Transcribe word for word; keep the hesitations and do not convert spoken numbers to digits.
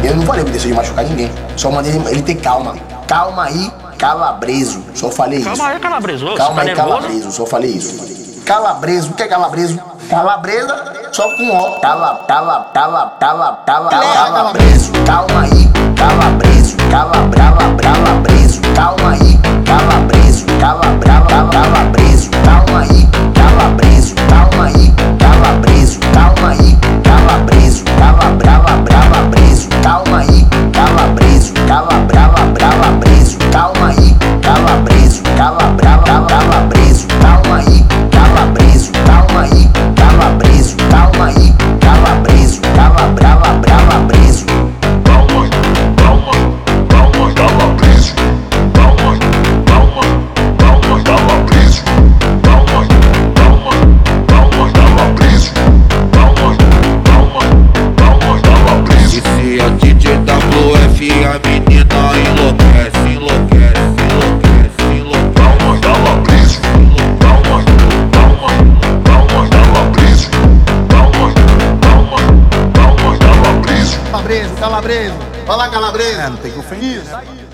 Eu não falei que deixei de machucar ninguém. Só mandei ele, ele ter calma. Calma aí, calabreso. Só falei isso. Calma aí, calabreso. Ô, Calma tá aí, nervoso? calabreso. Só falei isso. Calabreso, o que é calabreso? Calabresa, só com ó. Cala, cala, cala, cala, cala, calabreso. Calma aí, calabreso. Calabrala, calabreso. Calma aí, calabreso. Calabrala, calabreso. Calma aí, calabreso. Calma aí, calabreso. Calma aí, calabreso. Calabrala, calabreso. Calma aí, calabreso. Calabrala, calabreso. Calma aí, calabreso. Calabrala, calabreso. Calma aí, calabreso. Calma aí, calabreso. Calma aí, calabreso. Calabrala, calabreso. Calma, calma, calma, calabreso. Calma, calma, calma, calabreso. Calma, calma, calma, calabreso. Calma, calma, calma, calabreso. E se a D J W F a menina enlouquece, enlouquece, enlouquece, enlouquece. Calma, calabreso. Calma, calma, calma, calabreso. Calma, calma, calma, calabreso. Calabreso, calabreso. Vai lá, calabreso. É, não tem que ofender, né?